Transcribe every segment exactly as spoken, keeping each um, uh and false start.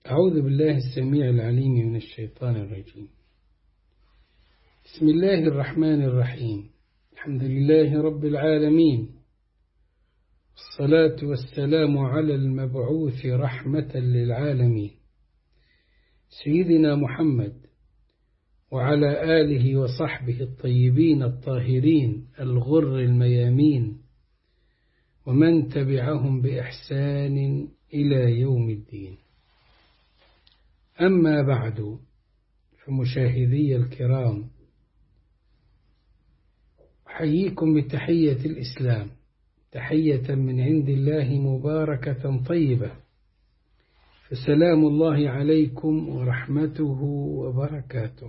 أعوذ بالله السميع العليم من الشيطان الرجيم. بسم الله الرحمن الرحيم. الحمد لله رب العالمين، والصلاة والسلام على المبعوث رحمة للعالمين سيدنا محمد وعلى آله وصحبه الطيبين الطاهرين الغر الميامين ومن تبعهم بإحسان إلى يوم الدين. أما بعد، فمشاهدي الكرام، أحييكم بتحية الإسلام، تحية من عند الله مباركة طيبة، فسلام الله عليكم ورحمته وبركاته.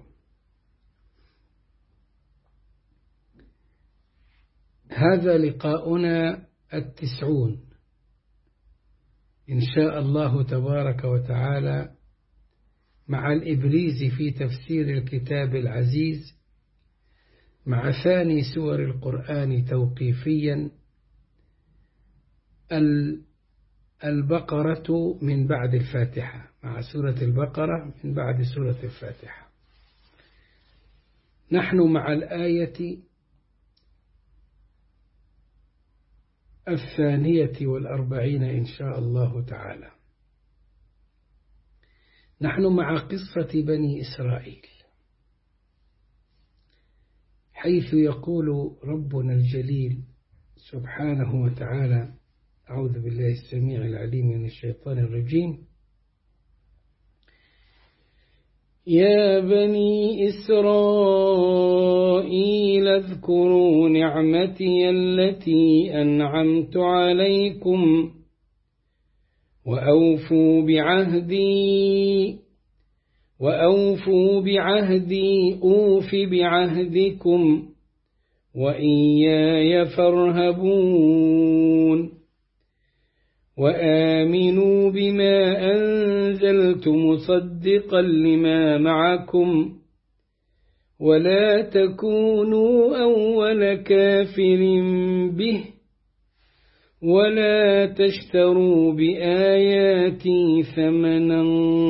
هذا لقاؤنا التسعون إن شاء الله تبارك وتعالى، مع الإبريز في تفسير الكتاب العزيز، مع ثاني سور القرآن توقيفيا، البقرة من بعد الفاتحة، مع سورة البقرة من بعد سورة الفاتحة. نحن مع الآية الثانية والأربعين إن شاء الله تعالى. نحن مع قصة بني إسرائيل، حيث يقول ربنا الجليل سبحانه وتعالى: أعوذ بالله السميع العليم من الشيطان الرجيم: يا بني إسرائيل اذكروا نعمتي التي أنعمت عليكم وأوفوا بعهدي وأوفوا بعهدي أوف بعهدكم وإياي فارهبون وآمنوا بما أنزلت مصدقا لما معكم ولا تكونوا أول كافر به ولا تشتروا بآياتي ثمنا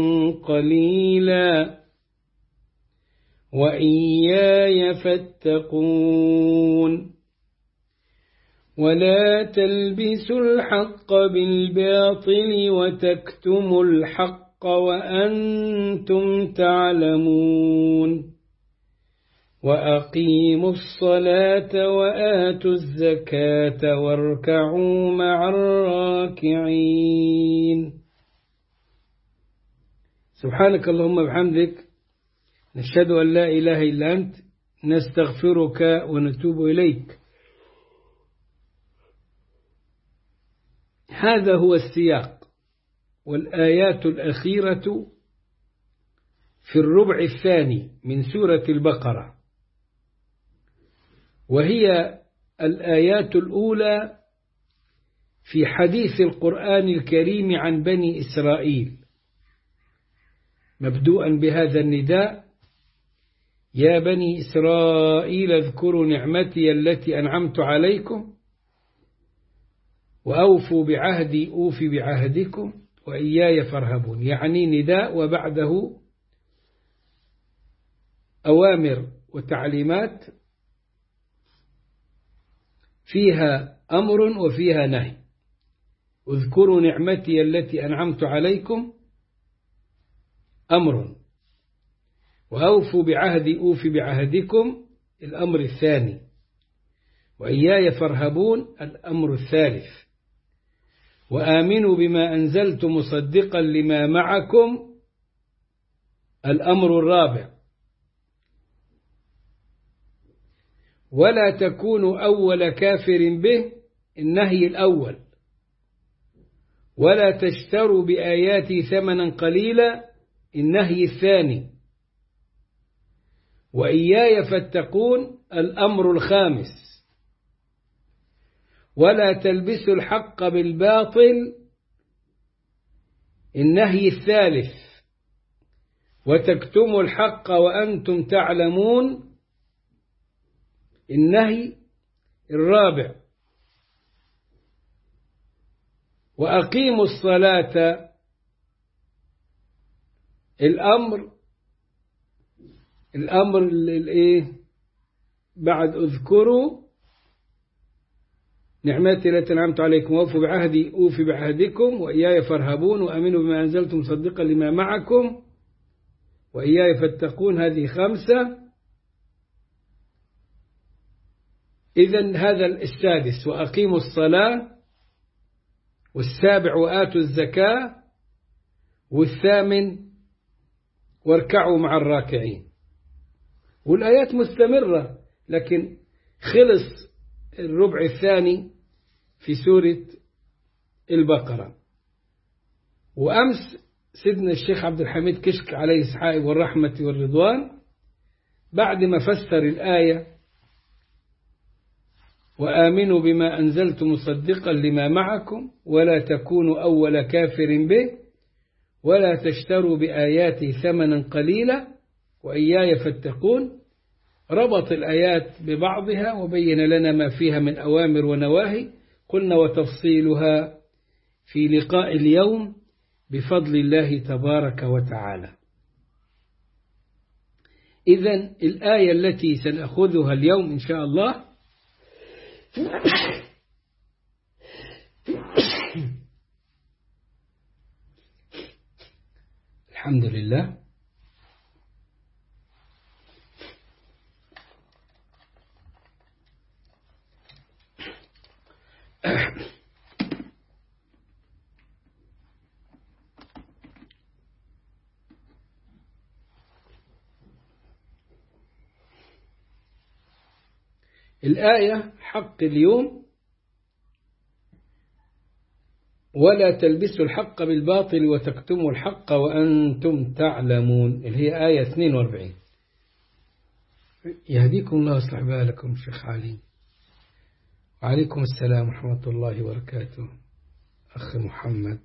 قليلا وإياي فاتقون ولا تلبسوا الحق بالباطل وتكتموا الحق وأنتم تعلمون وأقيموا الصلاة وآتوا الزكاة واركعوا مع الراكعين. سبحانك اللهم وبحمدك، نشهد أن لا إله إلا أنت، نستغفرك ونتوب إليك. هذا هو السياق، والآيات الأخيرة في الربع الثاني من سورة البقرة، وهي الآيات الأولى في حديث القرآن الكريم عن بني إسرائيل، مبدوءا بهذا النداء: يا بني إسرائيل اذكروا نعمتي التي أنعمت عليكم وأوفوا بعهدي أوف بعهدكم وإياي فارهبون. يعني نداء وبعده أوامر وتعليمات فيها أمر وفيها نهي. اذكروا نعمتي التي أنعمت عليكم أمر، وأوفوا بعهدي أوف بعهدكم الأمر الثاني، وإياي فارهبون الأمر الثالث، وآمنوا بما أنزلت مصدقا لما معكم الأمر الرابع، ولا تكونوا أول كافر به النهي الأول، ولا تشتروا بآياتي ثمنا قليلا النهي الثاني، وإياي فاتقون الأمر الخامس، ولا تلبسوا الحق بالباطل النهي الثالث، وتكتموا الحق وأنتم تعلمون النهي الرابع. وأقيموا الصلاة الأمر الأمر الإيه بعد اذكروا نعمتي التي أنعمت عليكم وأوفوا بعهدي أوفي بعهدكم وإياي فارهبون وآمنوا بما أنزلت مصدقا لما معكم وإياي فاتقون. هذه خمسة. إذن هذا السادس وأقيموا الصلاة، والسابع وآتوا الزكاة، والثامن واركعوا مع الراكعين. والآيات مستمرة، لكن خلص الربع الثاني في سورة البقرة. وأمس سيدنا الشيخ عبد الحميد كشك عليه السحائب والرحمة والرضوان بعد ما فسر الآية وآمنوا بما أنزلت مصدقا لما معكم ولا تكونوا أول كافر به ولا تشتروا بآياتي ثمنا قليلا وإياي فاتقون، ربط الآيات ببعضها وبين لنا ما فيها من أوامر ونواهي. قلنا وتفصيلها في لقاء اليوم بفضل الله تبارك وتعالى. إذن الآية التي سنأخذها اليوم إن شاء الله الحمد لله. الآية حق اليوم ولا تلبسوا الحق بالباطل وتكتموا الحق وأنتم تعلمون، اللي هي آية اثنين وأربعين. يهديكم الله ويصلح بالكم شيخ علي. وعليكم السلام ورحمة الله وبركاته أخ محمد.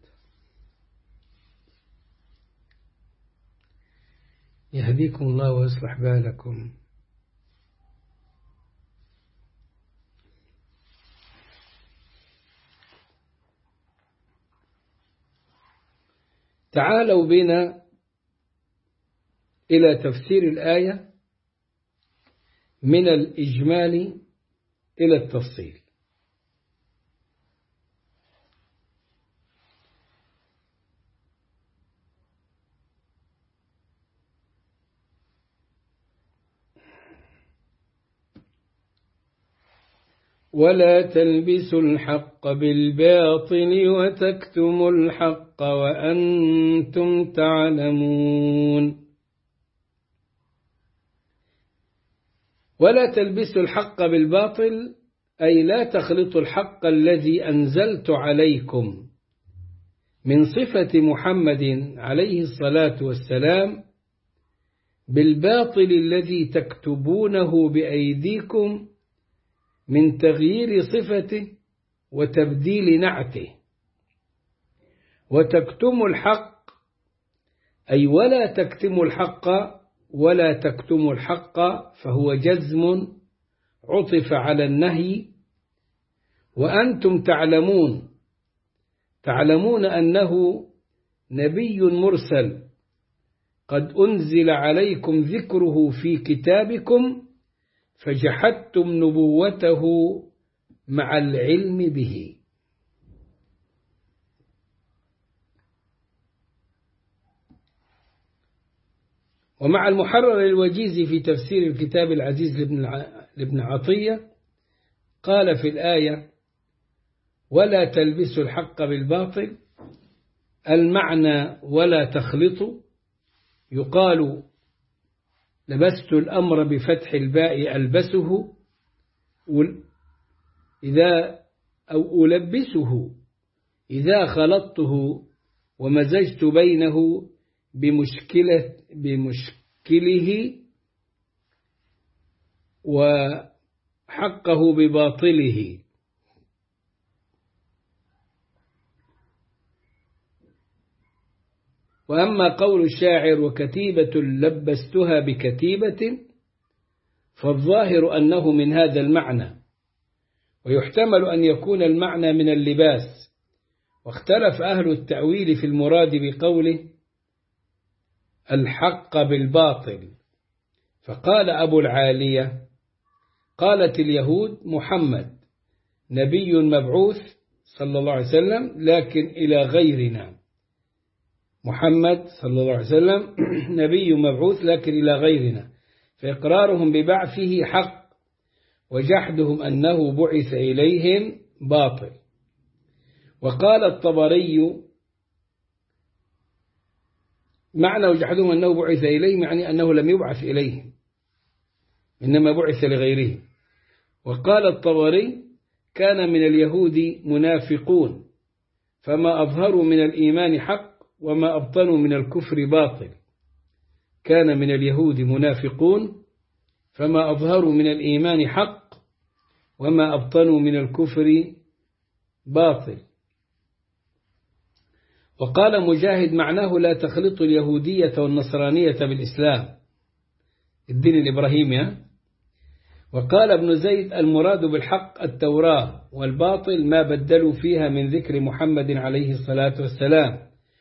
يهديكم الله ويصلح بالكم. تعالوا بنا إلى تفسير الآية من الإجمال إلى التفصيل. ولا تلبسوا الحق بالباطل وتكتموا الحق وأنتم تعلمون. ولا تلبسوا الحق بالباطل أي لا تخلطوا الحق الذي أنزلت عليكم من صفة محمد عليه الصلاة والسلام بالباطل الذي تكتبونه بأيديكم من تغيير صفته وتبديل نعته. وتكتموا الحق أي ولا تكتموا الحق ولا تكتموا الحق، فهو جزم عطف على النهي. وأنتم تعلمون تعلمون أنه نبي مرسل قد أنزل عليكم ذكره في كتابكم فجحدتم نبوته مع العلم به. ومع المحرر الوجيز في تفسير الكتاب العزيز لابن عطية قال في الآية ولا تلبسوا الحق بالباطل، المعنى ولا تخلطوا، يقال لبست الأمر بفتح الباء ألبسه إذا أو ألبسه إذا خلطته ومزجت بينه بمشكلة بمشكله وحقه بباطله. وأما قول الشاعر وكتيبة لبستها بكتيبة فالظاهر أنه من هذا المعنى، ويحتمل أن يكون المعنى من اللباس. واختلف أهل التأويل في المراد بقوله الحق بالباطل. فقال أبو العالية: قالت اليهود محمد نبي مبعوث صلى الله عليه وسلم لكن إلى غيرنا. محمد صلى الله عليه وسلم نبي مبعوث لكن إلى غيرنا، فإقرارهم ببعثه حق، وجحدهم أنه بعث إليهم باطل. وقال الطبري: معنى وجحدهم أنه بعث إليهم يعني أنه لم يبعث إليهم إنما بعث لغيره. وقال الطبري: كان من اليهود منافقون فما أظهروا من الإيمان حق وما أبطنوا من الكفر باطل. كان من اليهود منافقون فما أظهروا من الإيمان حق وما أبطنوا من الكفر باطل. وقال مجاهد: معناه لا تخلط اليهودية والنصرانية بالإسلام، الدين الإبراهيمي. وقال ابن زيد: المراد بالحق التوراة، والباطل ما بدلوا فيها من ذكر محمد عليه الصلاة والسلام.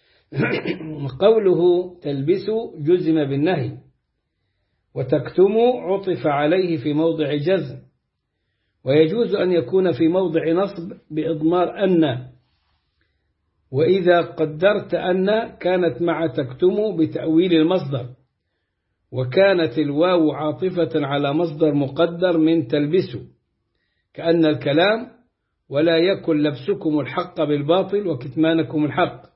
وقوله تلبسوا جزم بالنهي، وتكتموا عطف عليه في موضع جزم، ويجوز أن يكون في موضع نصب بإضمار أن، وإذا قدرت أن كانت مع تكتموا بتأويل المصدر، وكانت الواو عاطفة على مصدر مقدر من تلبسوا، كأن الكلام: ولا يكن لبسكم الحق بالباطل وكتمانكم الحق.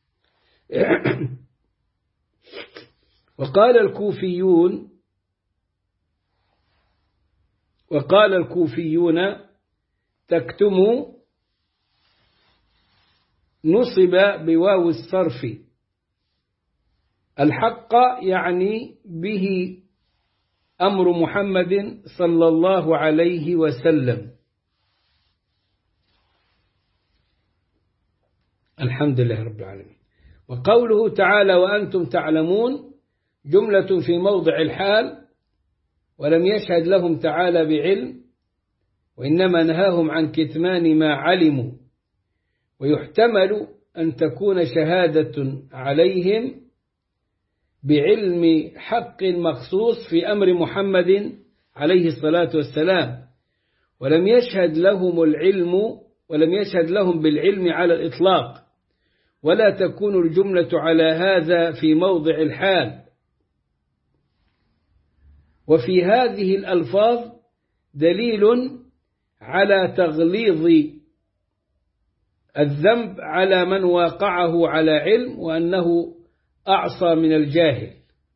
وقال الكوفيون وقال الكوفيون تكتموا نصب بواو الصرف الحق، يعني به أمر محمد صلى الله عليه وسلم. الحمد لله رب العالمين. وقوله تعالى: وأنتم تعلمون، جملة في موضع الحال، ولم يشهد لهم تعالى بعلم، وإنما نهاهم عن كتمان ما علموا. ويحتمل أن تكون شهادة عليهم بعلم حق مخصوص في أمر محمد عليه الصلاة والسلام، ولم يشهد لهم العلم ولم يشهد لهم بالعلم على الإطلاق، ولا تكون الجملة على هذا في موضع الحال. وفي هذه الألفاظ دليل على تغليظ الذنب على من واقعه على علم، وأنه أعصى من الجاهل.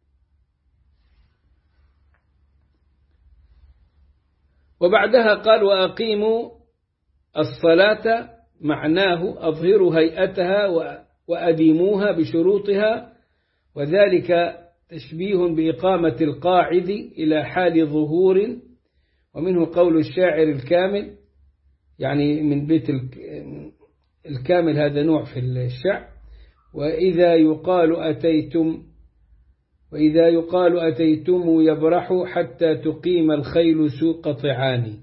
وبعدها قال: وأقيموا الصلاة، معناه أظهروا هيئتها وأديموها بشروطها، وذلك تشبيه بإقامة القاعد إلى حال ظهور. ومنه قول الشاعر الكامل، يعني من بيت الكامل، هذا نوع في الشعر: وإذا يقال أتيتم وإذا يقال أتيتم يبرح حتى تقيم الخيل سوق طعان.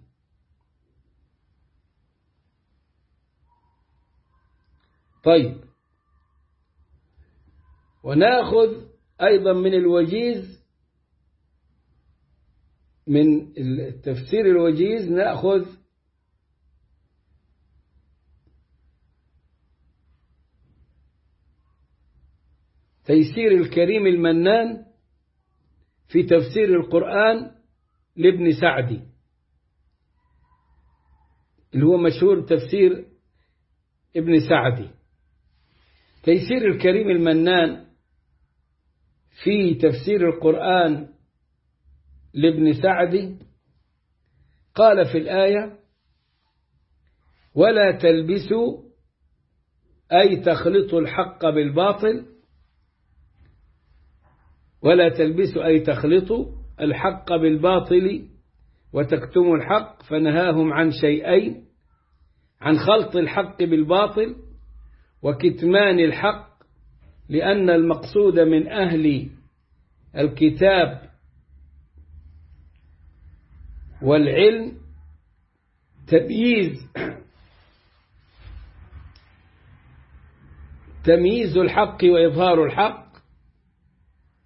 طيب، ونأخذ أيضا من الوجيز، من التفسير الوجيز نأخذ تيسير الكريم المنان في تفسير القرآن لابن سعدي، اللي هو مشهور تفسير ابن سعدي. تيسير الكريم المنان في تفسير القرآن لابن سعدي قال في الآية: ولا تلبسوا أي تخلطوا الحق بالباطل، ولا تلبسوا أي تخلطوا الحق بالباطل وتكتموا الحق، فنهاهم عن شيئين: عن خلط الحق بالباطل وكتمان الحق، لأن المقصود من أهل الكتاب والعلم تمييز تمييز الحق وإظهار الحق،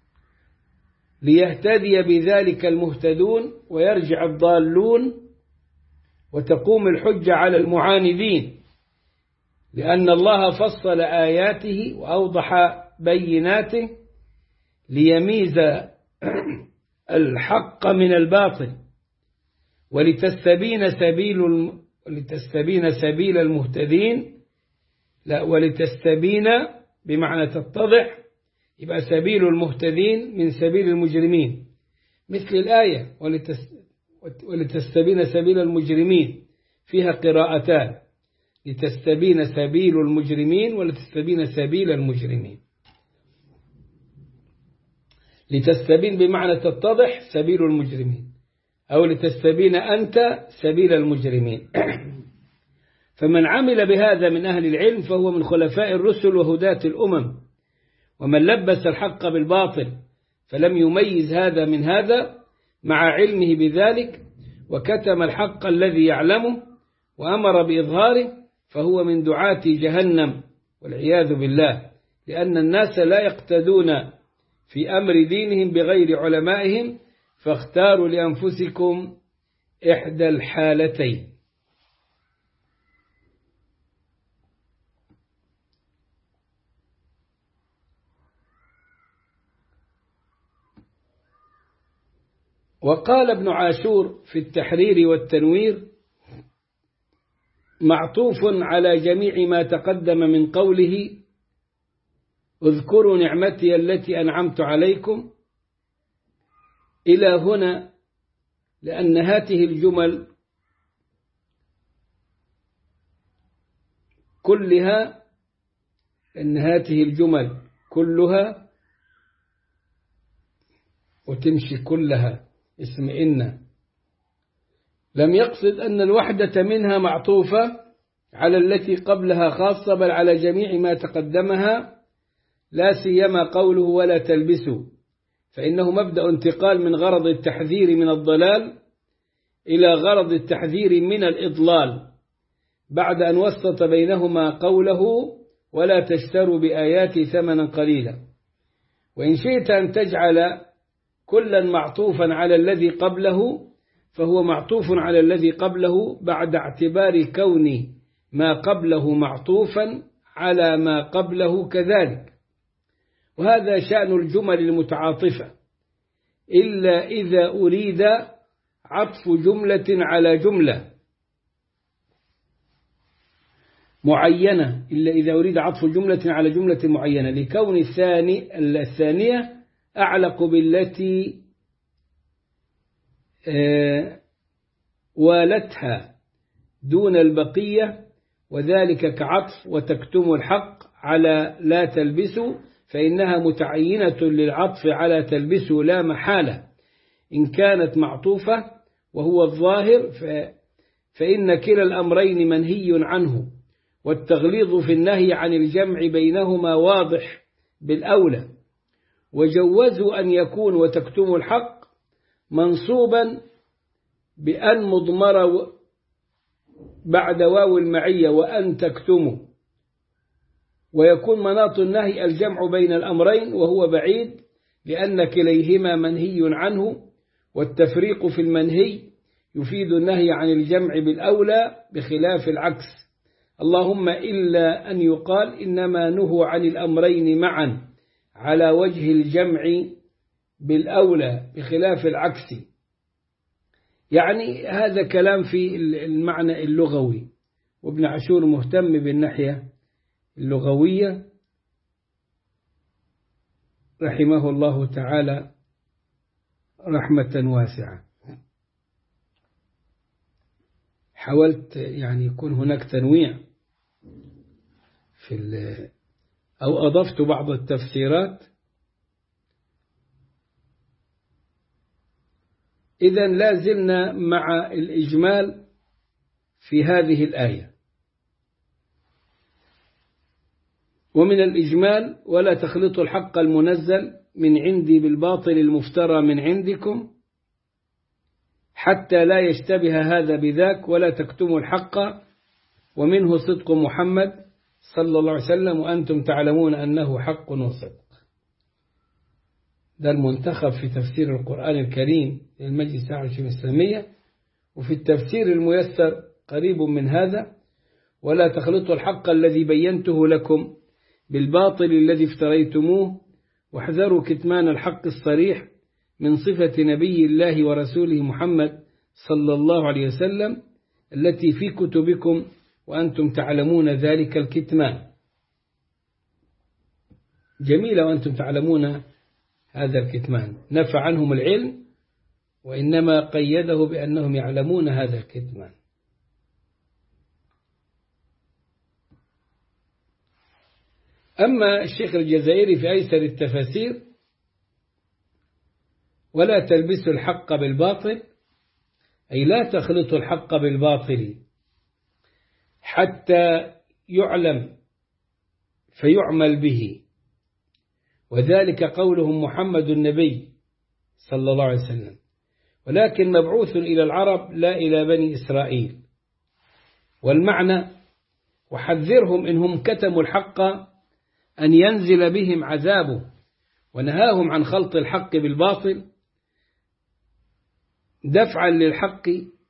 ليهتدي بذلك المهتدون ويرجع الضالون وتقوم الحجة على المعاندين، لأن الله فصل آياته وأوضح بيناته ليميز الحق من الباطل، ولتستبين سبيل ولتستبين سبيل المهتدين، لا ولتستبين بمعنى تتضح، يبقى سبيل المهتدين من سبيل المجرمين، مثل الآية ولتستبين سبيل المجرمين فيها قراءتان، لتستبين سبيل المجرمين ولتستبين سبيل المجرمين. لتستبين بمعنى تتضح سبيل المجرمين، أو لتستبين أنت سبيل المجرمين. فمن عمل بهذا من أهل العلم فهو من خلفاء الرسل وهداة الأمم، ومن لبس الحق بالباطل فلم يميز هذا من هذا مع علمه بذلك وكتم الحق الذي يعلمه وأمر بإظهاره فهو من دعاة جهنم والعياذ بالله، لأن الناس لا يقتدون في أمر دينهم بغير علمائهم، فاختاروا لأنفسكم إحدى الحالتين. وقال ابن عاشور في التحرير والتنوير معطوف على جميع ما تقدم من قوله اذكروا نعمتي التي أنعمت عليكم إلى هنا، لأن هذه الجمل كلها أن هذه الجمل كلها وتمشي كلها اسم إن، لم يقصد أن الوحدة منها معطوفة على التي قبلها خاصة، بل على جميع ما تقدمها، لا سيما قوله ولا تلبسوا، فإنه مبدأ انتقال من غرض التحذير من الضلال إلى غرض التحذير من الإضلال، بعد أن وسط بينهما قوله ولا تشتروا بآياتي ثمنا قليلا. وإن شئت أن تجعل كلا معطوفا على الذي قبله فهو معطوف على الذي قبله بعد اعتبار كون ما قبله معطوفا على ما قبله كذلك، وهذا شأن الجمل المتعاطفة، إلا إذا أريد عطف جملة على جملة معينة، إلا إذا أريد عطف جملة على جملة معينة، لكون الثاني الثانية أعلق بالتي والتها دون البقية، وذلك كعطف وتكتم الحق على لا تلبسوا، فإنها متعينة للعطف على تلبسوا لا محالة إن كانت معطوفة، وهو الظاهر فإن كلا الأمرين منهي عنه، والتغليظ في النهي عن الجمع بينهما واضح بالأولى. وجوزوا أن يكون وتكتم الحق منصوبا بأن مضمر بعد واو المعية وأن تكتموا، ويكون مناط النهي الجمع بين الأمرين، وهو بعيد لأن كليهما منهي عنه، والتفريق في المنهي يفيد النهي عن الجمع بالأولى بخلاف العكس، اللهم إلا أن يقال إنما نهوا عن الأمرين معا على وجه الجمع بالأولى بخلاف العكس. يعني هذا كلام في المعنى اللغوي، وابن عاشور مهتم بالناحية اللغوية رحمه الله تعالى رحمة واسعة. حاولت يعني يكون هناك تنويع في أو أضفت بعض التفسيرات. إذا لا زلنا مع الإجمال في هذه الآية. ومن الإجمال ولا تخلطوا الحق المنزل من عندي بالباطل المفترى من عندكم حتى لا يشتبه هذا بذاك، ولا تكتموا الحق ومنه صدق محمد صلى الله عليه وسلم وأنتم تعلمون أنه حق وصدق. ده المنتخب في تفسير القرآن الكريم للمجلس الأعلى للشؤون الإسلامية، وفي التفسير الميسر قريب من هذا: ولا تخلطوا الحق الذي بينته لكم بالباطل الذي افتريتموه واحذروا كتمان الحق الصريح من صفة نبي الله ورسوله محمد صلى الله عليه وسلم التي في كتبكم وأنتم تعلمون ذلك الكتمان. جميلة وأنتم تعلمون هذا الكتمان، نفى عنهم العلم وإنما قيده بأنهم يعلمون هذا الكتمان. أما الشيخ الجزائري في أيسر التفاسير: ولا تلبسوا الحق بالباطل، أي لا تخلطوا الحق بالباطل حتى يعلم فيعمل به، وذلك قولهم محمد النبي صلى الله عليه وسلم، ولكن مبعوث إلى العرب لا إلى بني إسرائيل. والمعنى: وحذرهم إنهم كتموا الحق أن ينزل بهم عذابه، ونهاهم عن خلط الحق بالباطل دفعا للحق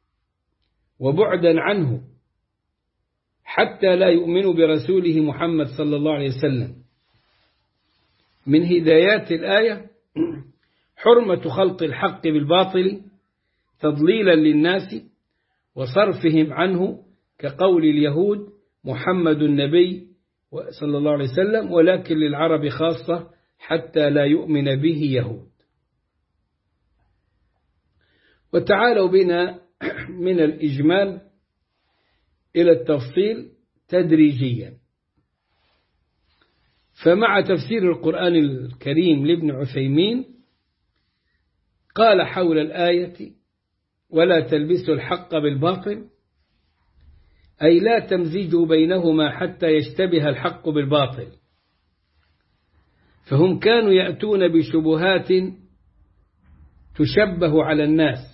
وبعدا عنه حتى لا يؤمنوا برسوله محمد صلى الله عليه وسلم. من هدايات الآية حرمة خلط الحق بالباطل تضليلا للناس وصرفهم عنه، كقول اليهود محمد النبي صلى الله عليه وسلم، ولكن للعرب خاصة حتى لا يؤمن به يهود. وتعالوا بنا من الإجمال إلى التفصيل تدريجيا. فمع تفسير القرآن الكريم لابن عثيمين قال حول الآية: ولا تلبسوا الحق بالباطل، أي لا تمزجوا بينهما حتى يشتبه الحق بالباطل. فهم كانوا يأتون بشبهات تشبه على الناس،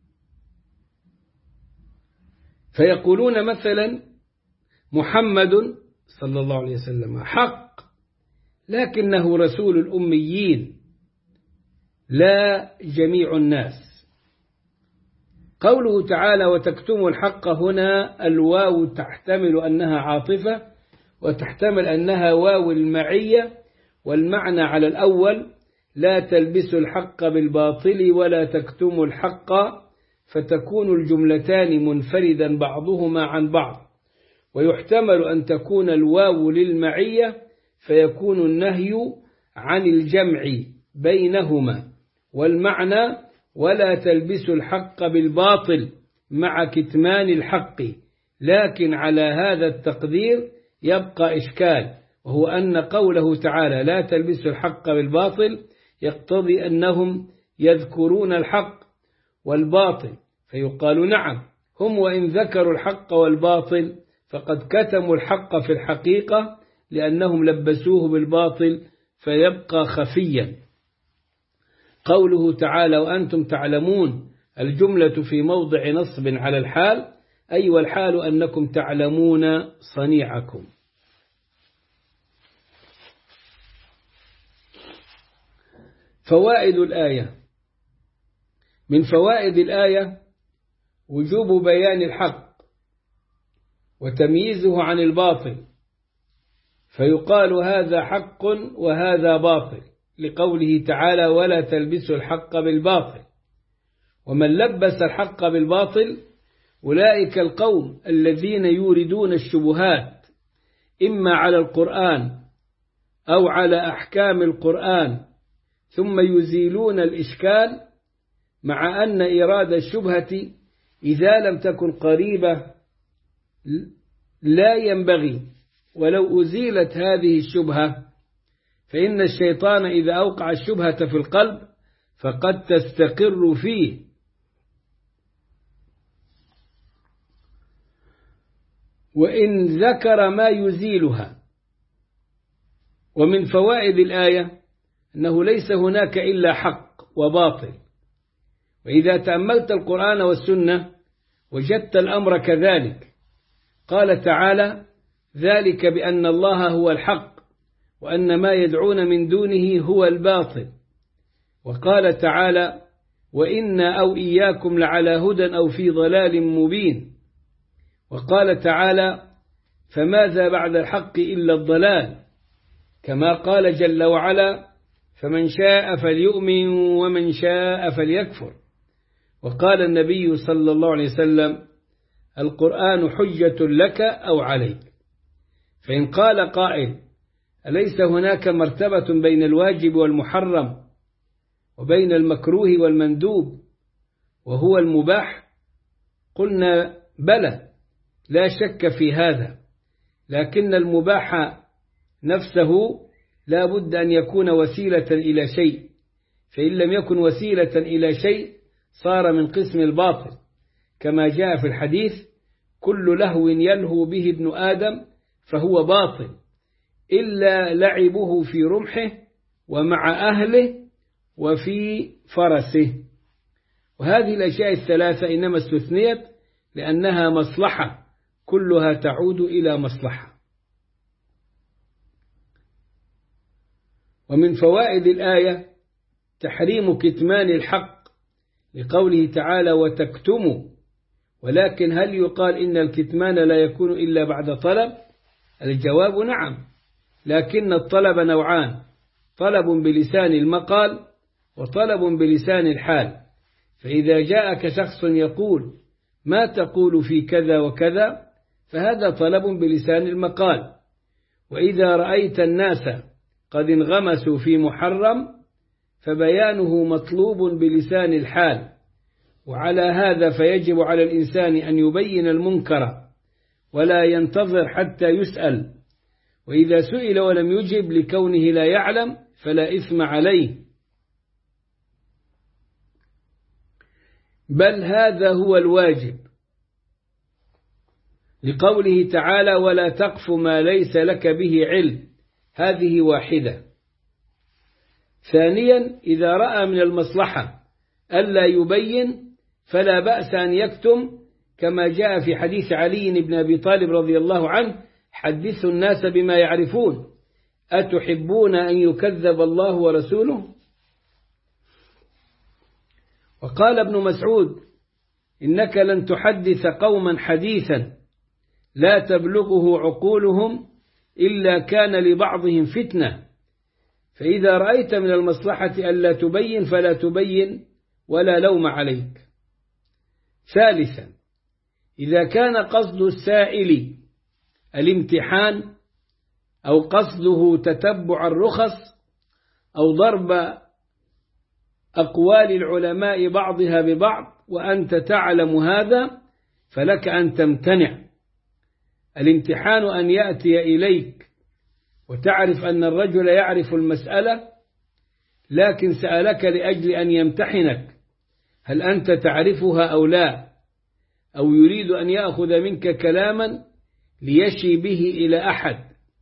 فيقولون مثلا: محمد صلى الله عليه وسلم حق لكنه رسول الأميين لا جميع الناس. قوله تعالى: وتكتموا الحق، هنا الواو تحتمل أنها عاطفة وتحتمل أنها واو المعية، والمعنى على الأول: لا تلبسوا الحق بالباطل ولا تكتموا الحق، فتكون الجملتان منفردا بعضهما عن بعض. ويحتمل أن تكون الواو للمعية فيكون النهي عن الجمع بينهما، والمعنى: ولا تلبسوا الحق بالباطل مع كتمان الحق. لكن على هذا التقدير يبقى إشكال، وهو أن قوله تعالى لا تلبسوا الحق بالباطل يقتضي أنهم يذكرون الحق والباطل، فيقال نعم هم وإن ذكروا الحق والباطل فقد كتموا الحق في الحقيقة لأنهم لبسوه بالباطل فيبقى خفيا. قوله تعالى: وأنتم تعلمون، الجملة في موضع نصب على الحال، أي والحال أنكم تعلمون صنيعكم. فوائد الآية: من فوائد الآية وجوب بيان الحق وتمييزه عن الباطل، فيقال هذا حق وهذا باطل، لقوله تعالى: ولا تلبسوا الحق بالباطل. ومن لبس الحق بالباطل أولئك القوم الذين يوردون الشبهات إما على القرآن أو على أحكام القرآن ثم يزيلون الإشكال، مع أن إيراد الشبهة إذا لم تكن قريبة لا ينبغي، ولو أزيلت هذه الشبهة فإن الشيطان إذا أوقع الشبهة في القلب فقد تستقر فيه. وإن ذكر ما يزيلها. ومن فوائد الآية أنه ليس هناك إلا حق وباطل، وإذا تأملت القرآن والسنة وجدت الأمر كذلك. قال تعالى: ذلك بأن الله هو الحق وأن ما يدعون من دونه هو الباطل. وقال تعالى وإنا أو إياكم لعلى هدى أو في ضلال مبين. وقال تعالى فماذا بعد الحق إلا الضلال، كما قال جل وعلا فمن شاء فليؤمن ومن شاء فليكفر. وقال النبي صلى الله عليه وسلم القرآن حجة لك أو عليك. فإن قال قائل أليس هناك مرتبة بين الواجب والمحرم وبين المكروه والمندوب وهو المباح؟ قلنا بلى، لا شك في هذا، لكن المباح نفسه لا بد أن يكون وسيلة إلى شيء، فإن لم يكن وسيلة إلى شيء صار من قسم الباطل، كما جاء في الحديث كل لهو يلهو به ابن آدم فهو باطل إلا لعبه في رمحه ومع أهله وفي فرسه. وهذه الأشياء الثلاثة إنما استثنيت لأنها مصلحة، كلها تعود إلى مصلحة. ومن فوائد الآية تحريم كتمان الحق لقوله تعالى وتكتموا، ولكن هل يقال إن الكتمان لا يكون إلا بعد طلب؟ الجواب نعم، لكن الطلب نوعان، طلب بلسان المقال وطلب بلسان الحال. فإذا جاءك شخص يقول ما تقول في كذا وكذا فهذا طلب بلسان المقال. وإذا رأيت الناس قد انغمسوا في محرم فبيانه مطلوب بلسان الحال. وعلى هذا فيجب على الإنسان أن يبين المنكر ولا ينتظر حتى يسأل، وإذا سئل ولم يجب لكونه لا يعلم فلا إثم عليه، بل هذا هو الواجب، لقوله تعالى ولا تقف ما ليس لك به علم. هذه واحدة. ثانيا إذا رأى من المصلحة ألا يبين فلا بأس أن يكتم، كما جاء في حديث علي بن أبي طالب رضي الله عنه حدثوا الناس بما يعرفون أتحبون أن يكذب الله ورسوله؟ وقال ابن مسعود إنك لن تحدث قوما حديثا لا تبلغه عقولهم إلا كان لبعضهم فتنة، فإذا رأيت من المصلحة ألا تبين فلا تبين ولا لوم عليك. ثالثا إذا كان قصد السائل الامتحان أو قصده تتبع الرخص أو ضرب أقوال العلماء بعضها ببعض وأنت تعلم هذا فلك أن تمتنع. الامتحان أن يأتي إليك وتعرف أن الرجل يعرف المسألة لكن سألك لأجل أن يمتحنك هل أنت تعرفها أو لا، أو يريد أن يأخذ منك كلاما ليشي به إلى أحد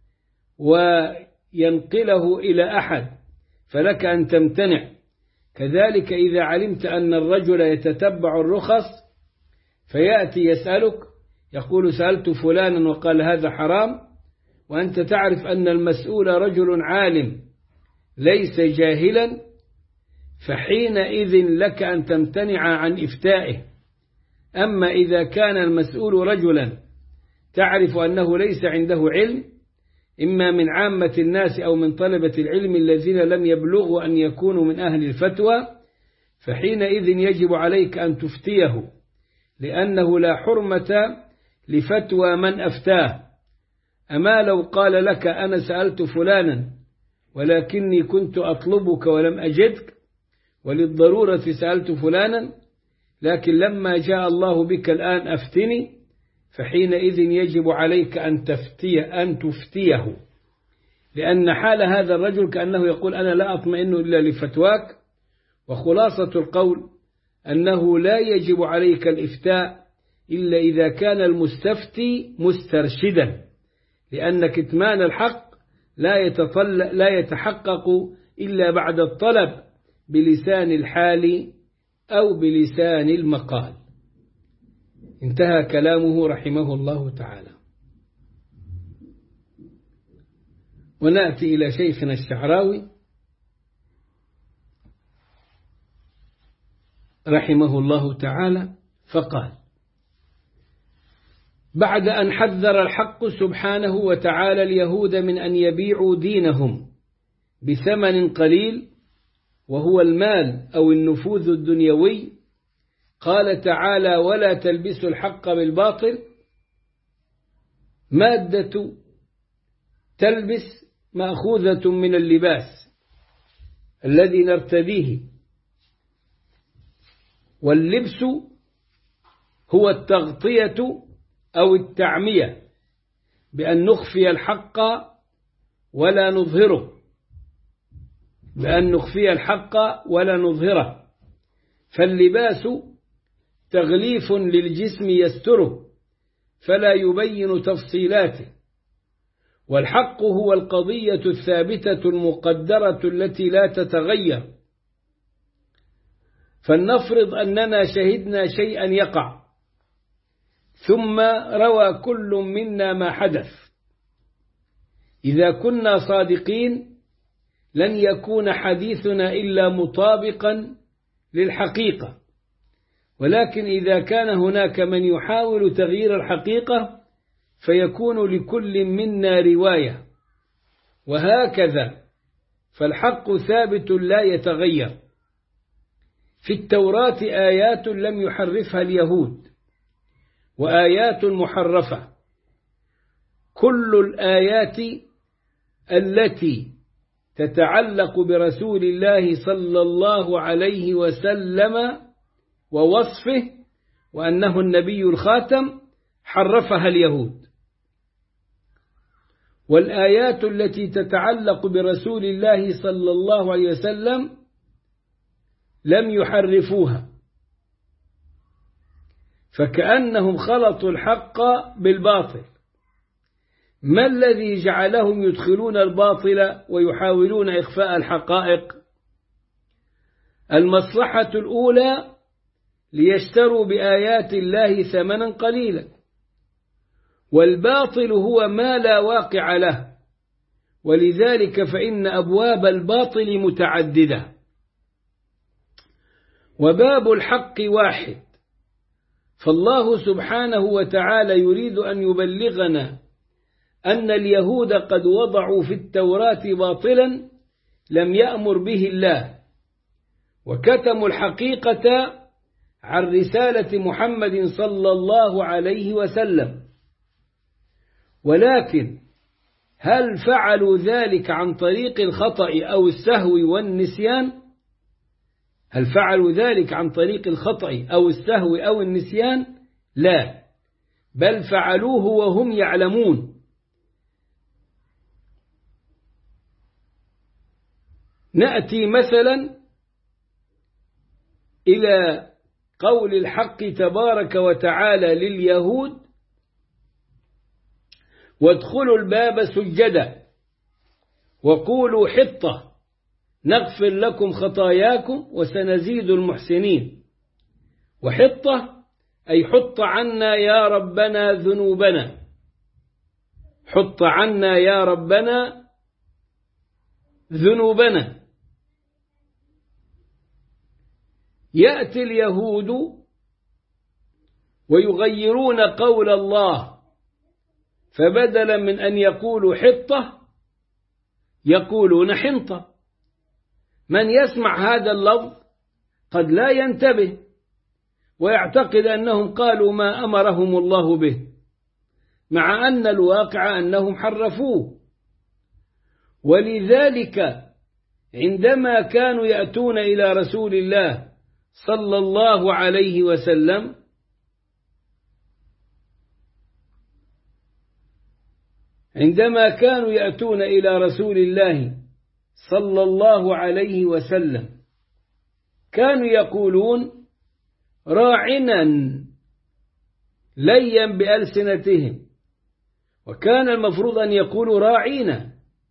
وينقله إلى أحد فلك أن تمتنع. كذلك إذا علمت أن الرجل يتتبع الرخص فيأتي يسألك يقول سألت فلانا وقال هذا حرام، وأنت تعرف أن المسؤول رجل عالم ليس جاهلا، فحينئذ لك أن تمتنع عن إفتائه. أما إذا كان المسؤول رجلا تعرف أنه ليس عنده علم إما من عامة الناس أو من طلبة العلم الذين لم يبلغوا أن يكونوا من أهل الفتوى، فحينئذ يجب عليك أن تفتيه، لأنه لا حرمة لفتوى من أفتاه. أما لو قال لك أنا سألت فلانا ولكني كنت أطلبك ولم أجدك وللضرورة سألت فلانا لكن لما جاء الله بك الآن أفتني، فحينئذ يجب عليك أن تفتيه أن تفتيه، لأن حال هذا الرجل كأنه يقول أنا لا أطمئن إلا لفتواك. وخلاصة القول أنه لا يجب عليك الإفتاء إلا إذا كان المستفتي مسترشدا، لأن كتمان الحق لا يتطل لا يتحقق إلا بعد الطلب بلسان الحال أو بلسان المقال. انتهى كلامه رحمه الله تعالى. ونأتي إلى شيخنا الشعراوي رحمه الله تعالى فقال: بعد أن حذر الحق سبحانه وتعالى اليهود من أن يبيعوا دينهم بثمن قليل وهو المال أو النفوذ الدنيوي، قال تعالى: ولا تلبسوا الحق بالباطل. مادة تلبس مأخوذة من اللباس الذي نرتديه، واللبس هو التغطية أو التعمية بأن نخفي الحق ولا نظهره بأن نخفي الحق ولا نظهره فاللباس تغليف للجسم يستره فلا يبين تفصيلاته، والحق هو القضية الثابتة المقدرة التي لا تتغير. فلنفرض أننا شهدنا شيئا يقع، ثم روى كل منا ما حدث. إذا كنا صادقين لن يكون حديثنا إلا مطابقا للحقيقة، ولكن إذا كان هناك من يحاول تغيير الحقيقة فيكون لكل منا رواية، وهكذا فالحق ثابت لا يتغير. في التوراة آيات لم يحرفها اليهود وآيات محرفة. كل الآيات التي تتعلق برسول الله صلى الله عليه وسلم ووصفه وأنه النبي الخاتم حرفها اليهود، والآيات التي تتعلق برسول الله صلى الله عليه وسلم لم يحرفوها، فكأنهم خلطوا الحق بالباطل. ما الذي جعلهم يدخلون الباطل ويحاولون إخفاء الحقائق؟ المصلحة الأولى ليشتروا بآيات الله ثمنا قليلا، والباطل هو ما لا واقع له، ولذلك فإن أبواب الباطل متعددة وباب الحق واحد. فالله سبحانه وتعالى يريد أن يبلغنا أن اليهود قد وضعوا في التوراة باطلا لم يأمر به الله، وكتموا الحقيقة عن رسالة محمد صلى الله عليه وسلم. ولكن هل فعلوا ذلك عن طريق الخطأ أو السهو والنسيان؟ هل فعلوا ذلك عن طريق الخطأ أو السهو أو النسيان؟ لا، بل فعلوه وهم يعلمون. نأتي مثلا إلى قول الحق تبارك وتعالى لليهود: وادخلوا الباب سجدا وقولوا حطة نغفر لكم خطاياكم وسنزيد المحسنين. وحطة أي حط عنا يا ربنا ذنوبنا، حط عنا يا ربنا ذنوبنا. يأتي اليهود ويغيرون قول الله، فبدلا من أن يقولوا حطة يقولون حنطة. من يسمع هذا اللفظ قد لا ينتبه ويعتقد أنهم قالوا ما أمرهم الله به، مع أن الواقع أنهم حرفوه. ولذلك عندما كانوا يأتون إلى رسول الله صلى الله عليه وسلم عندما كانوا يأتون إلى رسول الله صلى الله عليه وسلم كانوا يقولون راعنا ليا بألسنتهم، وكان المفروض أن يقولوا راعينا،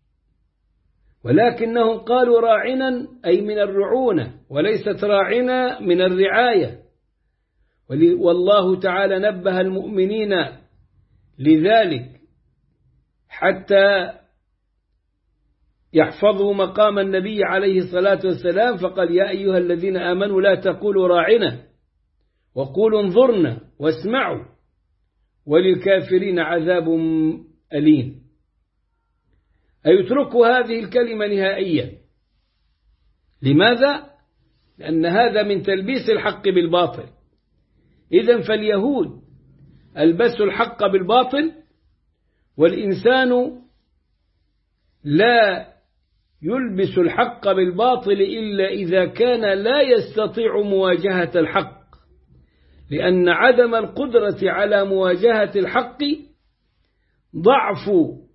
ولكنهم قالوا راعنا أي من الرعونة، وليست راعنا من الرعاية. والله تعالى نبه المؤمنين لذلك حتى يحفظوا مقام النبي عليه الصلاة والسلام، فقال يا أيها الذين آمنوا لا تقولوا راعنا وقولوا انظرنا واسمعوا وللكافرين عذاب أليم. أيتركوا هذه الكلمة نهائيا. لماذا؟ لأن هذا من تلبيس الحق بالباطل. إذن فاليهود ألبسوا الحق بالباطل، والإنسان لا يلبس الحق بالباطل إلا إذا كان لا يستطيع مواجهة الحق، لأن عدم القدرة على مواجهة الحق ضعف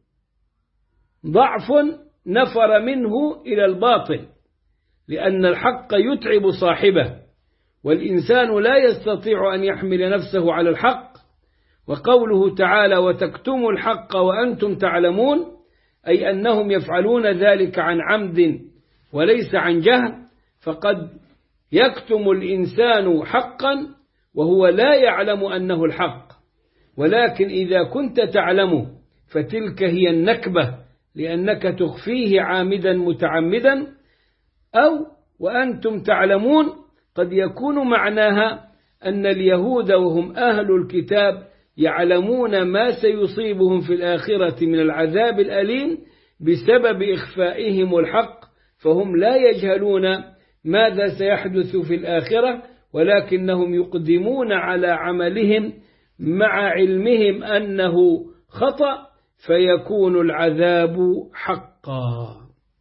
ضعف نفر منه إلى الباطل، لأن الحق يتعب صاحبه، والإنسان لا يستطيع أن يحمل نفسه على الحق. وقوله تعالى وتكتموا الحق وأنتم تعلمون، أي أنهم يفعلون ذلك عن عمد وليس عن جهل. فقد يكتم الإنسان حقا وهو لا يعلم أنه الحق، ولكن إذا كنت تعلمه فتلك هي النكبة، لأنك تخفيه عامدا متعمدا. أو وأنتم تعلمون قد يكون معناها أن اليهود وهم أهل الكتاب يعلمون ما سيصيبهم في الآخرة من العذاب الأليم بسبب إخفائهم الحق، فهم لا يجهلون ماذا سيحدث في الآخرة، ولكنهم يقدمون على عملهم مع علمهم أنه خطأ، فيكون العذاب حقا.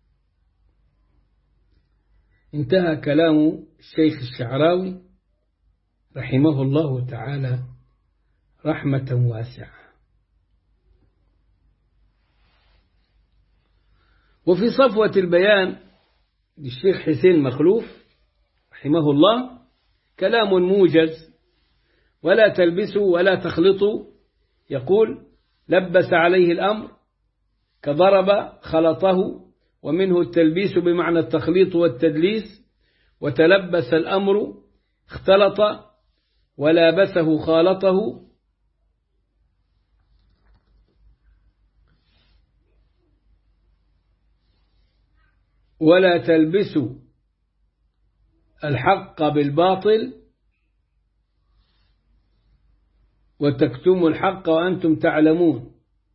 انتهى كلام الشيخ الشعراوي رحمه الله تعالى رحمة واسعة. وفي صفوة البيان للشيخ حسين مخلوف رحمه الله كلام موجز: ولا تلبسوا ولا تخلطوا. يقول: لبس عليه الأمر كضرب خلطه، ومنه التلبيس بمعنى التخليط والتدليس. وتلبس الأمر اختلط، ولابسه خالطه. ولا تلبسوا الحق بالباطل وتكتموا الحق وأنتم تعلمون.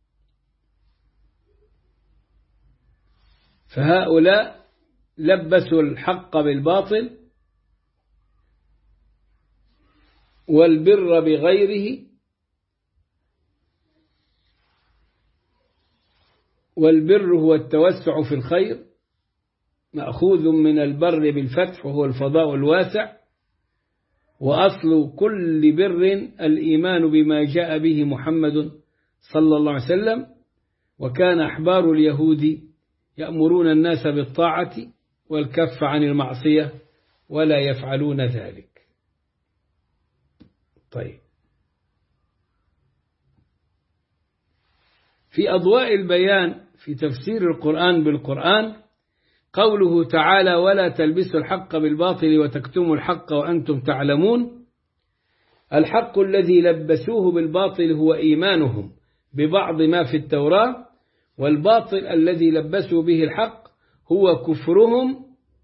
فهؤلاء لبسوا الحق بالباطل والبر بغيره، والبر هو التوسع في الخير، مأخوذ من البر بالفتح وهو الفضاء الواسع. وأصل كل بر الإيمان بما جاء به محمد صلى الله عليه وسلم. وكان أحبار اليهود يأمرون الناس بالطاعة والكف عن المعصية ولا يفعلون ذلك. طيب، في أضواء البيان في تفسير القرآن بالقرآن قوله تعالى: ولا تلبسوا الحق بالباطل وتكتموا الحق وأنتم تعلمون. الحق الذي لبسوه بالباطل هو إيمانهم ببعض ما في التوراة، والباطل الذي لبسوا به الحق هو كفرهم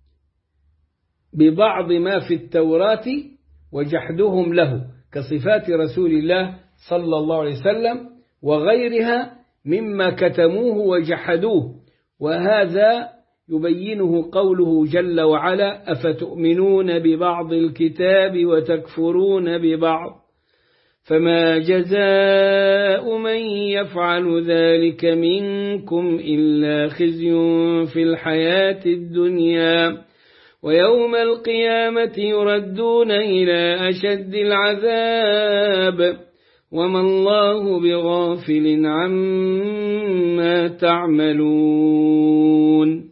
ببعض ما في التوراة وجحدهم له كصفات رسول الله صلى الله عليه وسلم وغيرها مما كتموه وجحدوه. وهذا يبينه قوله جل وعلا: أفتؤمنون ببعض الكتاب وتكفرون ببعض، فما جزاء من يفعل ذلك منكم إلا خزي في الحياة الدنيا، ويوم القيامة يردون إلى أشد العذاب، وما الله بغافل عما تعملون.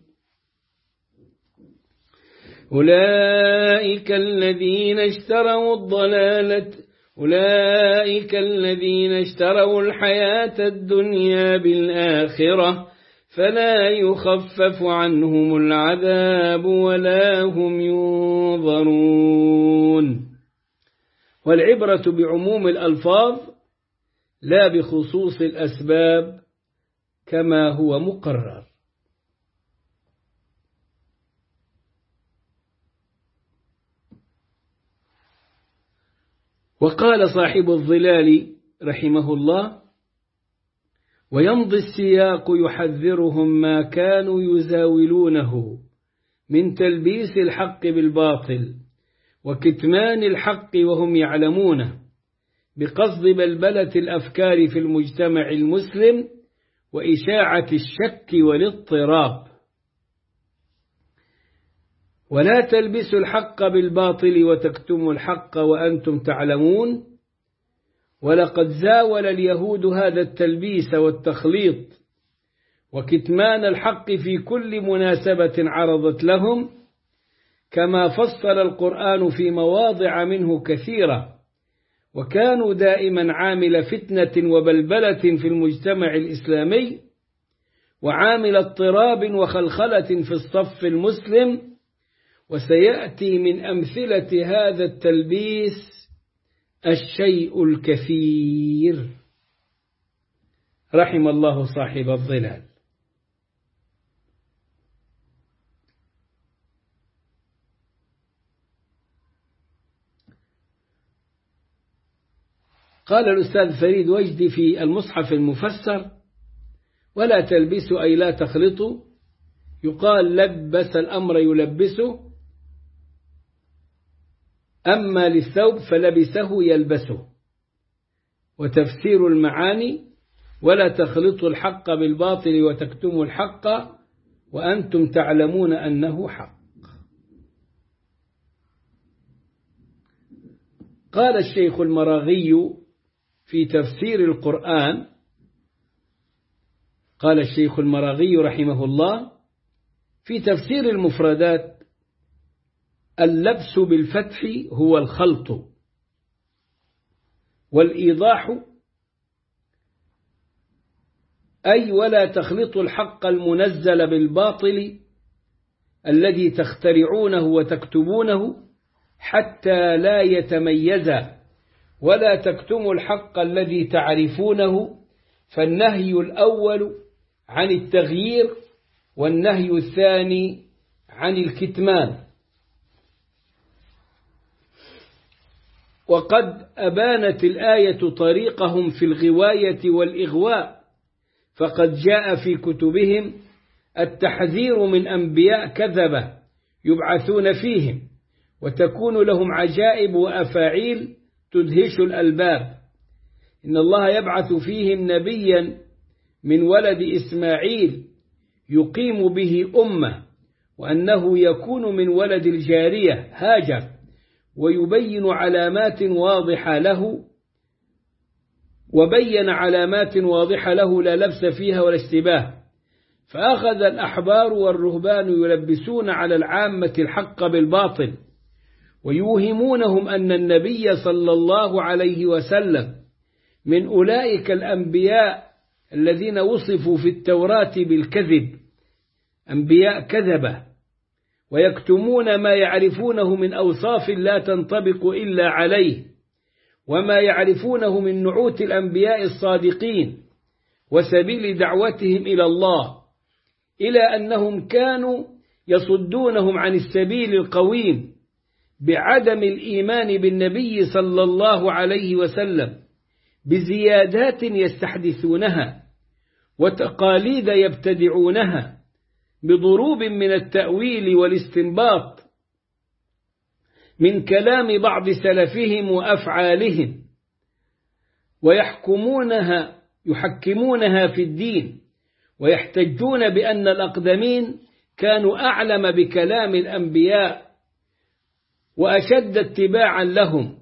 أولئك الذين اشتروا الضلالة أولئك الذين اشتروا الحياة الدنيا بالآخرة، فلا يخفف عنهم العذاب ولا هم ينظرون. والعبرة بعموم الألفاظ لا بخصوص الأسباب كما هو مقرر. وقال صاحب الظلال رحمه الله: ويمضي السياق يحذرهم ما كانوا يزاولونه من تلبيس الحق بالباطل وكتمان الحق وهم يعلمونه، بقصد بلبلة الأفكار في المجتمع المسلم وإشاعة الشك والاضطراب. ولا تلبسوا الحق بالباطل وتكتموا الحق وأنتم تعلمون. ولقد زاول اليهود هذا التلبيس والتخليط وكتمان الحق في كل مناسبة عرضت لهم، كما فصل القرآن في مواضع منه كثيرة، وكانوا دائما عامل فتنة وبلبلة في المجتمع الإسلامي، وعامل اضطراب وخلخلة في الصف المسلم. وسيأتي من أمثلة هذا التلبيس الشيء الكثير. رحم الله صاحب الظلال. قال الأستاذ فريد وجدي في المصحف المفسر: ولا تلبسوا أي لا تخلطوا، يقال لبس الأمر يلبسه، أما للثوب فلبسه يلبسه. وتفسير المعاني: ولا تخلطوا الحق بالباطل وتكتموا الحق وأنتم تعلمون أنه حق. قال الشيخ المراغي في تفسير القرآن قال الشيخ المراغي رحمه الله في تفسير المفردات: اللبس بالفتح هو الخلط، والإيضاح أي ولا تخلطوا الحق المنزل بالباطل الذي تخترعونه وتكتبونه حتى لا يتميز، ولا تكتموا الحق الذي تعرفونه. فالنهي الأول عن التغيير، والنهي الثاني عن الكتمان. وقد أبانت الآية طريقهم في الغواية والإغواء، فقد جاء في كتبهم التحذير من أنبياء كذبة يبعثون فيهم، وتكون لهم عجائب وأفاعيل تدهش الألباب. إن الله يبعث فيهم نبيا من ولد إسماعيل يقيم به أمة، وأنه يكون من ولد الجارية هاجر، ويبين علامات واضحة له وبين علامات واضحة له لا لبس فيها ولا اشتباه. فأخذ الأحبار والرهبان يلبسون على العامة الحق بالباطل، ويوهمونهم أن النبي صلى الله عليه وسلم من أولئك الأنبياء الذين وصفوا في التوراة بالكذب، أنبياء كذبة، ويكتمون ما يعرفونه من أوصاف لا تنطبق إلا عليه، وما يعرفونه من نعوت الأنبياء الصادقين وسبيل دعوتهم إلى الله، إلى أنهم كانوا يصدونهم عن السبيل القويم بعدم الإيمان بالنبي صلى الله عليه وسلم، بزيادات يستحدثونها وتقاليد يبتدعونها، بضروب من التأويل والاستنباط من كلام بعض سلفهم وأفعالهم، ويحكمونها يحكمونها في الدين، ويحتجون بأن الأقدمين كانوا أعلم بكلام الأنبياء وأشد اتباعا لهم.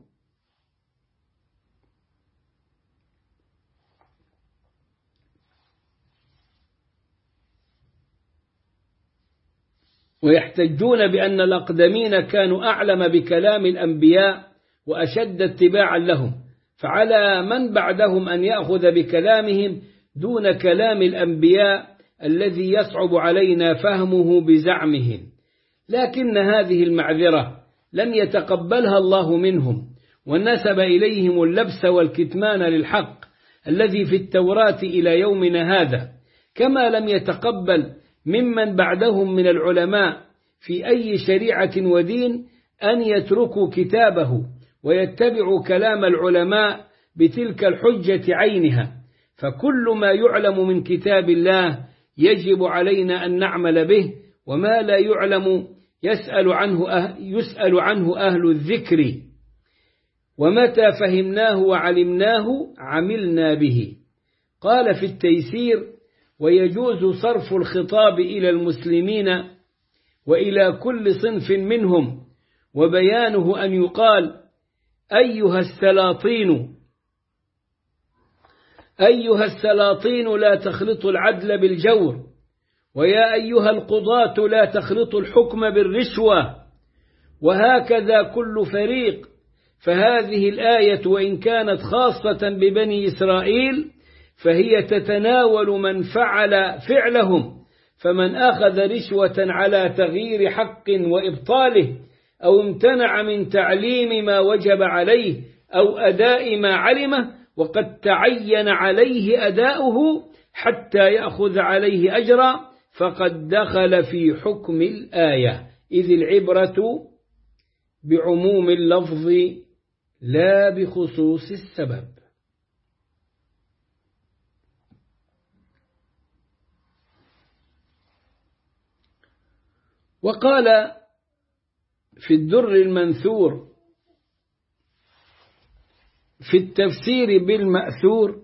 ويحتجون بأن الأقدمين كانوا أعلم بكلام الأنبياء وأشد اتباعا لهم، فعلى من بعدهم أن يأخذ بكلامهم دون كلام الأنبياء الذي يصعب علينا فهمه بزعمهم. لكن هذه المعذرة لم يتقبلها الله منهم، ونسب إليهم اللبس والكتمان للحق الذي في التوراة إلى يومنا هذا، كما لم يتقبل ممن بعدهم من العلماء في أي شريعة ودين أن يتركوا كتابه ويتبع كلام العلماء بتلك الحجة عينها، فكل ما يعلم من كتاب الله يجب علينا أن نعمل به، وما لا يعلم يسأل عنه أه يسأل عنه أهل الذكر، ومتى فهمناه وعلمناه عملنا به. قال في التيسير: ويجوز صرف الخطاب إلى المسلمين وإلى كل صنف منهم، وبيانه أن يقال: أيها السلاطين أيها السلاطين لا تخلطوا العدل بالجور، ويا أيها القضاة لا تخلطوا الحكم بالرشوة، وهكذا كل فريق. فهذه الآية وإن كانت خاصة ببني إسرائيل فهي تتناول من فعل فعلهم، فمن أخذ رشوة على تغيير حق وإبطاله، أو امتنع من تعليم ما وجب عليه أو أداء ما علمه وقد تعين عليه أداؤه حتى يأخذ عليه أجرا، فقد دخل في حكم الآية، إذ العبرة بعموم اللفظ لا بخصوص السبب. وقال في الدر المنثور في التفسير بالمأثور: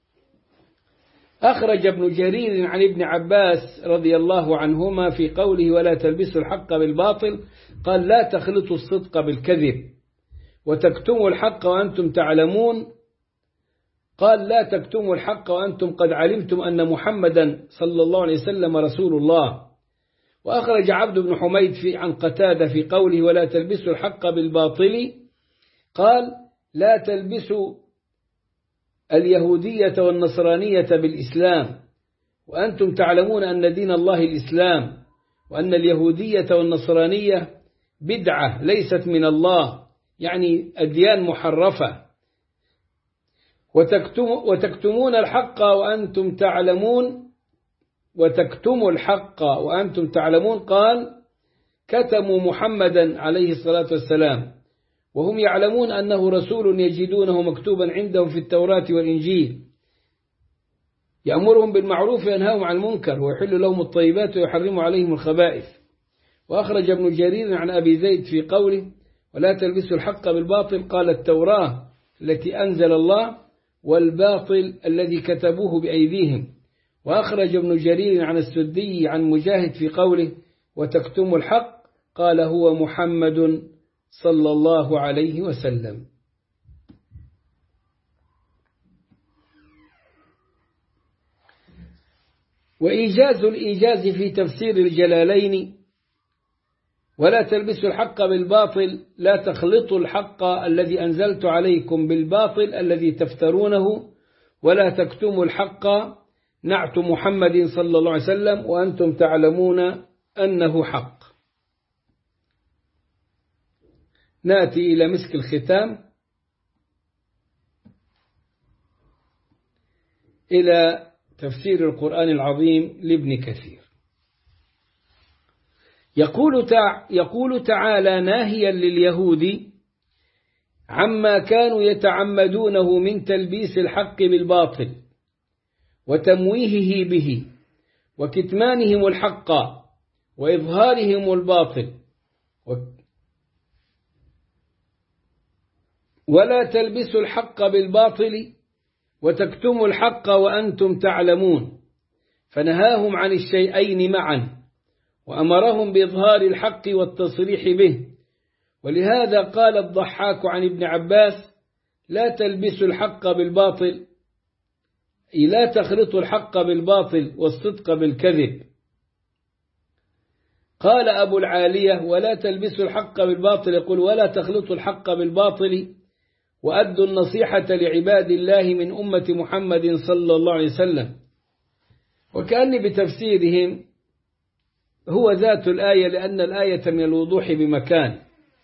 أخرج ابن جرير عن ابن عباس رضي الله عنهما في قوله: ولا تلبسوا الحق بالباطل، قال: لا تخلطوا الصدق بالكذب وتكتموا الحق وأنتم تعلمون. قال: لا تكتموا الحق وأنتم قد علمتم أن محمدا صلى الله عليه وسلم رسول الله. وأخرج عبد بن حميد في عن قتادة في قوله: ولا تلبسوا الحق بالباطل، قال: لا تلبسوا اليهودية والنصرانية بالإسلام وأنتم تعلمون أن دين الله الإسلام، وأن اليهودية والنصرانية بدعة ليست من الله، يعني أديان محرفة. وتكتم وتكتمون الحق وأنتم تعلمون وتكتموا الحق وأنتم تعلمون، قال: كتموا محمدا عليه الصلاة والسلام وهم يعلمون أنه رسول يجدونه مكتوبا عندهم في التوراة والإنجيل، يأمرهم بالمعروف وينهاهم عن المنكر ويحل لهم الطيبات ويحرم عليهم الخبائث. وأخرج ابن جرير عن أبي زيد في قوله: ولا تلبسوا الحق بالباطل، قال: التوراة التي أنزل الله والباطل الذي كتبوه بأيديهم. وأخرج ابن جرير عن السدي عن مجاهد في قوله: وتكتموا الحق، قال: هو محمد صلى الله عليه وسلم. وإيجاز الإيجاز في تفسير الجلالين: ولا تلبسوا الحق بالباطل، لا تخلطوا الحق الذي أنزلت عليكم بالباطل الذي تفترونه، ولا تكتموا الحق نعت محمد صلى الله عليه وسلم وأنتم تعلمون أنه حق. نأتي إلى مسك الختام، إلى تفسير القرآن العظيم لابن كثير. يقول تع... يقول تعالى ناهيا لليهود عما كانوا يتعمدونه من تلبيس الحق بالباطل وتمويهه به وكتمانهم الحق وإظهارهم الباطل و... ولا تلبسوا الحق بالباطل وتكتموا الحق وأنتم تعلمون، فنهاهم عن الشيئين معا وأمرهم بإظهار الحق والتصريح به. ولهذا قال الضحاك عن ابن عباس: لا تلبسوا الحق بالباطل، لا تخلطوا الحق بالباطل والصدق بالكذب. قال أبو العالية: ولا تلبسوا الحق بالباطل، يقول: ولا تخلطوا الحق بالباطل وأدوا النصيحة لعباد الله من أمة محمد صلى الله عليه وسلم. وكأن بتفسيرهم هو ذات الآية، لأن الآية من الوضوح بمكان.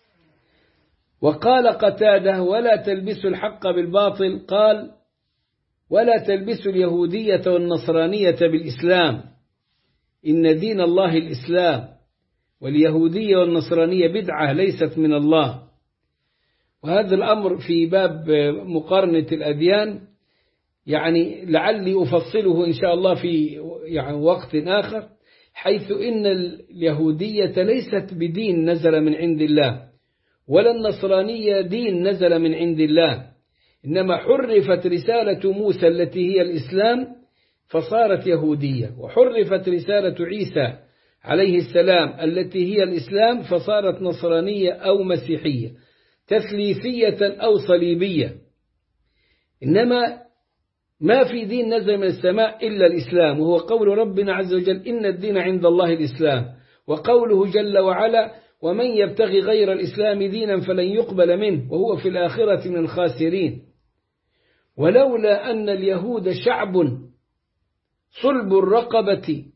وقال قتادة: ولا تلبسوا الحق بالباطل، قال: ولا تلبسوا اليهودية والنصرانية بالإسلام، إن دين الله الإسلام، واليهودية والنصرانية بدعة ليست من الله. وهذا الأمر في باب مقارنة الأديان يعني لعلي أفصله إن شاء الله في يعني وقت آخر، حيث إن اليهودية ليست بدين نزل من عند الله، ولا النصرانية دين نزل من عند الله، إنما حرفت رسالة موسى التي هي الإسلام فصارت يهودية، وحرفت رسالة عيسى عليه السلام التي هي الإسلام فصارت نصرانية أو مسيحية، تثليثية أو صليبية. إنما ما في دين نزل من السماء إلا الإسلام، وهو قول ربنا عز وجل إن الدين عند الله الإسلام، وقوله جل وعلا ومن يبتغي غير الإسلام دينا فلن يقبل منه وهو في الآخرة من الخاسرين. ولولا أن اليهود شعب صلب الرقبة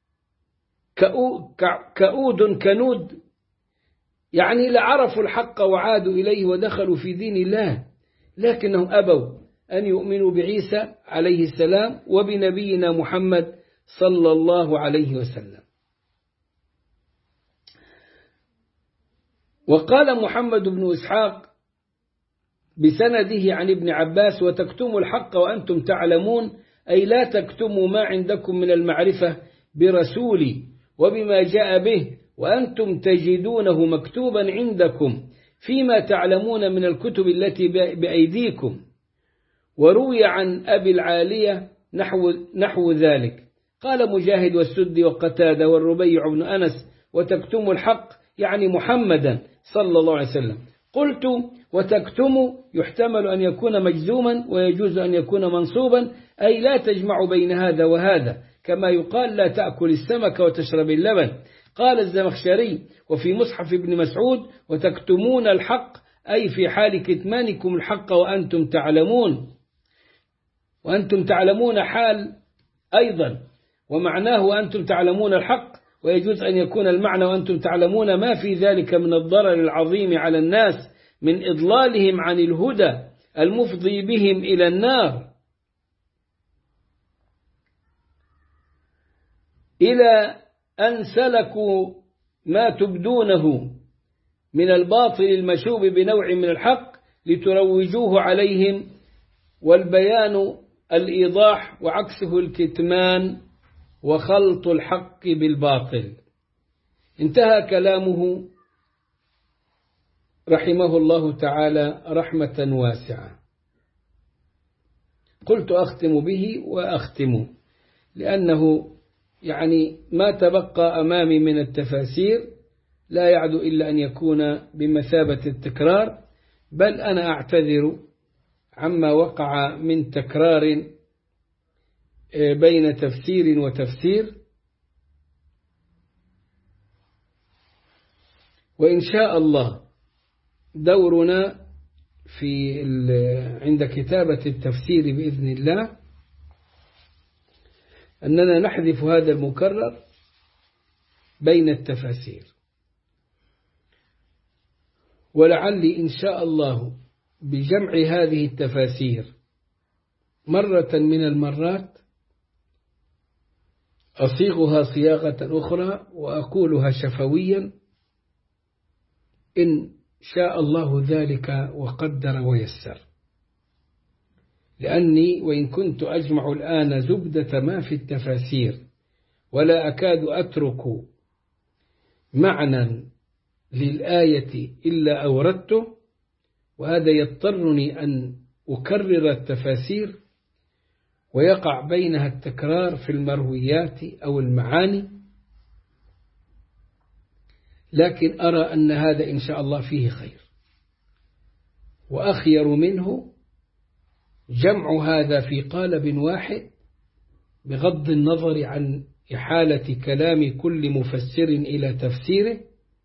كؤود كنود، يعني لعرفوا الحق وعادوا إليه ودخلوا في دين الله، لكنهم أبوا أن يؤمنوا بعيسى عليه السلام وبنبينا محمد صلى الله عليه وسلم. وقال محمد بن إسحاق بسنده عن ابن عباس وتكتموا الحق وأنتم تعلمون، أي لا تكتموا ما عندكم من المعرفة برسولي وبما جاء به وأنتم تجدونه مكتوبا عندكم فيما تعلمون من الكتب التي بأيديكم. وروي عن أبي العالية نحو, نحو ذلك. قال مجاهد والسدي وقتادة والربيع بن أنس وتكتموا الحق يعني محمدا صلى الله عليه وسلم. قلت وتكتم يحتمل أن يكون مجزوما ويجوز أن يكون منصوبا، أي لا تجمع بين هذا وهذا، كما يقال لا تأكل السمك وتشرب اللبن. قال الزمخشري وفي مصحف ابن مسعود وتكتمون الحق أي في حال كتمانكم الحق وأنتم تعلمون، وأنتم تعلمون حال أيضا، ومعناه وأنتم تعلمون الحق، ويجوز أن يكون المعنى وأنتم تعلمون ما في ذلك من الضرر العظيم على الناس من إضلالهم عن الهدى المفضي بهم إلى النار، إلى أن سلكوا ما تبدونه من الباطل المشوب بنوع من الحق لتروجوه عليهم، والبيان الإيضاح وعكسه الكتمان وخلط الحق بالباطل. انتهى كلامه رحمه الله تعالى رحمة واسعة. قلت أختم به وأختم لأنه يعني ما تبقى أمامي من التفاسير لا يعد إلا أن يكون بمثابة التكرار، بل أنا أعتذر عما وقع من تكرار بين تفسير وتفسير، وإن شاء الله دورنا في عند كتابة التفسير بإذن الله أننا نحذف هذا المكرر بين التفاسير، ولعلي إن شاء الله بجمع هذه التفاسير مرة من المرات أصيغها صياغة أخرى وأقولها شفويا إن شاء الله ذلك وقدر ويسر، لأني وإن كنت أجمع الآن زبدة ما في التفاسير ولا أكاد أترك معنى للآية إلا أوردته، وهذا يضطرني أن أكرر التفاسير ويقع بينها التكرار في المرويات أو المعاني، لكن أرى أن هذا إن شاء الله فيه خير، وأخير منه جمع هذا في قالب واحد بغض النظر عن إحالة كلام كل مفسر إلى تفسيره،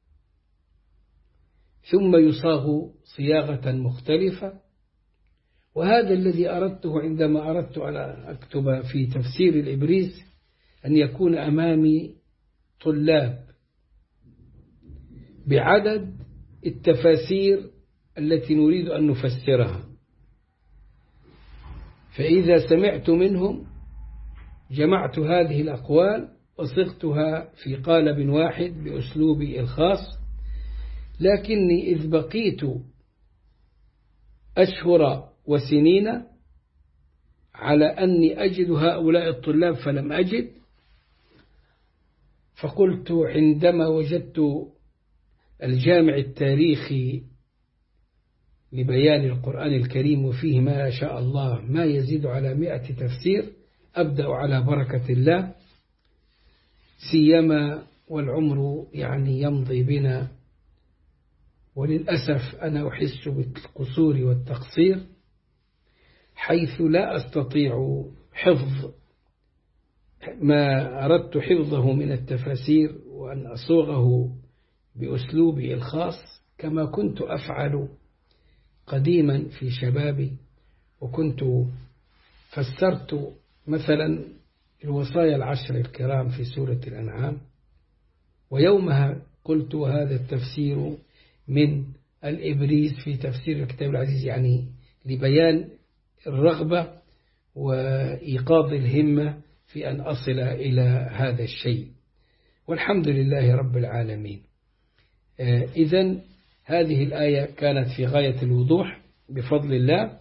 ثم يصاغ صياغة مختلفة. وهذا الذي أردته عندما أردت أن أكتب في تفسير الإبريز، أن يكون أمامي طلاب بعدد التفاسير التي نريد أن نفسرها، فإذا سمعت منهم جمعت هذه الأقوال وصغتها في قالب واحد بأسلوبي الخاص، لكني إذ بقيت أشهر وسنين على أني أجد هؤلاء الطلاب فلم أجد، فقلت عندما وجدت الجامع التاريخي لبيان القرآن الكريم وفيه ما شاء الله ما يزيد على مئة تفسير، أبدأ على بركة الله، سيما والعمر يعني يمضي بنا، وللأسف أنا أحس بالقصور والتقصير، حيث لا أستطيع حفظ ما أردت حفظه من التفاسير وأن أصوغه بأسلوبي الخاص كما كنت أفعل قديما في شبابي. وكنت فسرت مثلا الوصايا العشر الكرام في سورة الأنعام، ويومها قلت هذا التفسير من الإبريز في تفسير الكتاب العزيز، يعني لبيان الرغبة وإيقاظ الهمة في أن أصل إلى هذا الشيء، والحمد لله رب العالمين. إذن هذه الآية كانت في غاية الوضوح بفضل الله،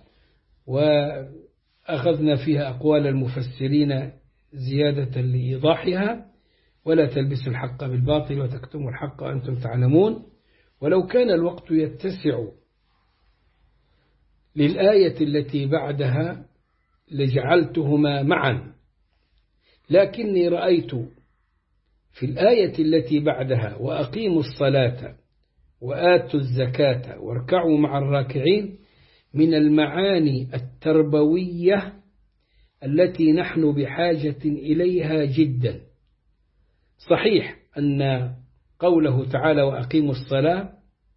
وأخذنا فيها أقوال المفسرين زيادة لإيضاحها: ولا تلبسوا الحق بالباطل وتكتموا الحق وأنتم تعلمون. ولو كان الوقت يتسع للآية التي بعدها لجعلتهما معا، لكني رأيت في الآية التي بعدها وأقيموا الصلاة وآتوا الزكاة واركعوا مع الراكعين من المعاني التربوية التي نحن بحاجة إليها جدا. صحيح أن قوله تعالى وأقيموا الصلاة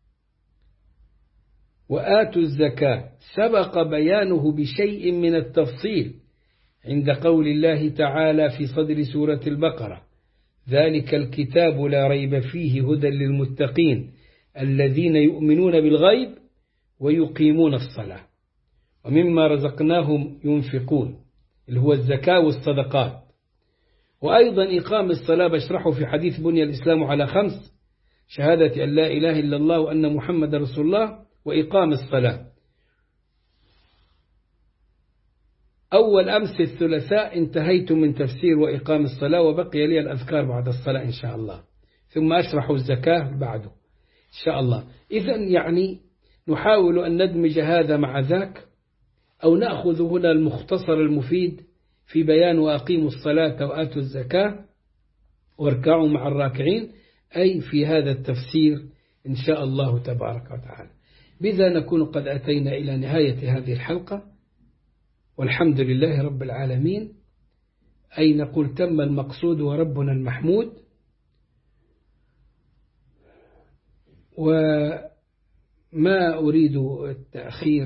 وآتوا الزكاة سبق بيانه بشيء من التفصيل عند قول الله تعالى في صدر سورة البقرة: ذلك الكتاب لا ريب فيه هدى للمتقين الذين يؤمنون بالغيب ويقيمون الصلاة ومما رزقناهم ينفقون، اللي هو الزكاة والصدقات. وأيضا إقام الصلاة بشرحه في حديث بني الإسلام على خمس: شهادة أن لا إله إلا الله وأن محمد رسول الله وإقام الصلاة. أول أمس الثلاثاء انتهيت من تفسير وإقام الصلاة، وبقي لي الأذكار بعد الصلاة إن شاء الله، ثم أشرح الزكاة بعده إن شاء الله. إذن يعني نحاول أن ندمج هذا مع ذاك، أو نأخذ هنا المختصر المفيد في بيان وأقيموا الصلاة وآتوا الزكاة واركعوا مع الراكعين، أي في هذا التفسير إن شاء الله تبارك وتعالى. بذا نكون قد أتينا إلى نهاية هذه الحلقة، والحمد لله رب العالمين، أي نقول تم المقصود وربنا المحمود. وما أريد التأخير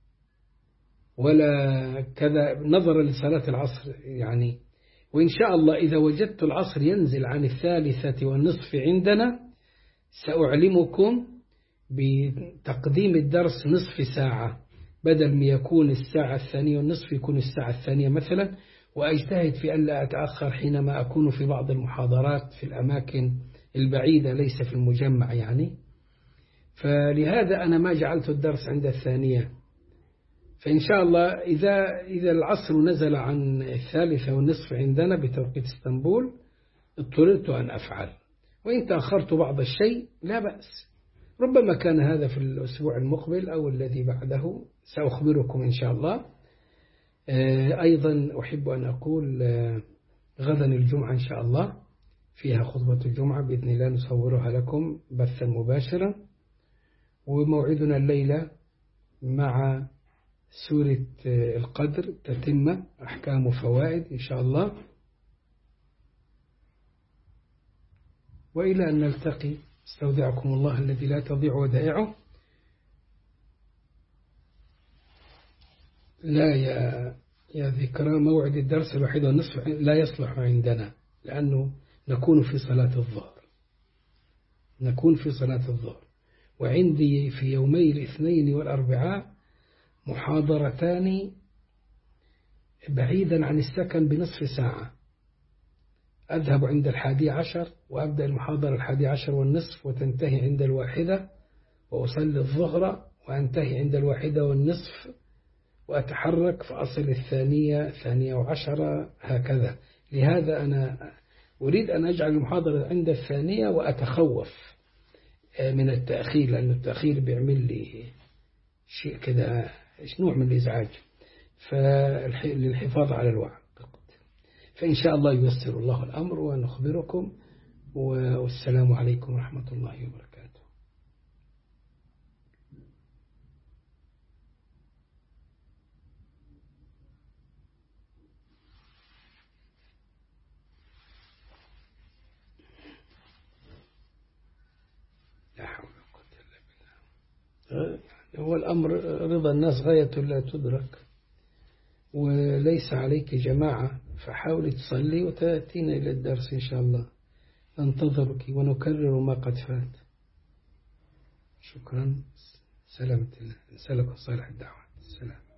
ولا كذا نظرا لصلاة العصر يعني، وإن شاء الله إذا وجدت العصر ينزل عن الثالثة والنصف عندنا سأعلمكم بتقديم الدرس نصف ساعة، بدل ما يكون الساعة الثانية والنصف يكون الساعة الثانية مثلا، وأجتهد في أن لا أتأخر حينما أكون في بعض المحاضرات في الأماكن البعيدة ليس في المجمع يعني. فلهذا أنا ما جعلت الدرس عند الثانية. فإن شاء الله إذا إذا العصر نزل عن الثالثة والنصف عندنا بتوقيت اسطنبول اضطررت أن أفعل، وإن تأخرت بعض الشيء لا بأس، ربما كان هذا في الأسبوع المقبل أو الذي بعده، سأخبركم إن شاء الله. أيضا أحب أن أقول غدا الجمعة إن شاء الله فيها خطبة الجمعة بإذن الله، نصورها لكم بثا مباشرا، وموعدنا الليلة مع سورة القدر تتم أحكام وفوائد إن شاء الله. وإلى أن نلتقي استودعكم الله الذي لا تضيع ودائعه. لا يا يا ذكرى موعد الدرس الواحد والنصف لا يصلح عندنا، لأنه نكون في صلاة الظهر نكون في صلاة الظهر وعندي في يومي الاثنين والأربعاء محاضرتان بعيدا عن السكن بنصف ساعة. أذهب عند الحادي عشر وأبدأ المحاضرة الحادي عشر والنصف وتنتهي عند الواحدة، وأصلي الظهر وأنتهي عند الواحدة والنصف وأتحرك فأصل الثانية ثانية وعشرة هكذا. لهذا أنا أريد أن أجعل المحاضرة عند الثانية وأتخوف من التأخير، لأن التأخير بيعمل لي شيء كده نوع من الإزعاج، فللحفاظ على الوقت. فإن شاء الله ييسر الله الأمر ونخبركم، والسلام عليكم ورحمة الله وبركاته. لا حول ولا قوة إلا بالله. هو الأمر رضا الناس غاية لا تدرك، وليس عليك جماعة، فحاولي تصلي وتأتينا إلى الدرس إن شاء الله، ننتظرك ونكرر ما قد فات. شكرا. سلامة الله. نسألك صالح الدعوات. السلام.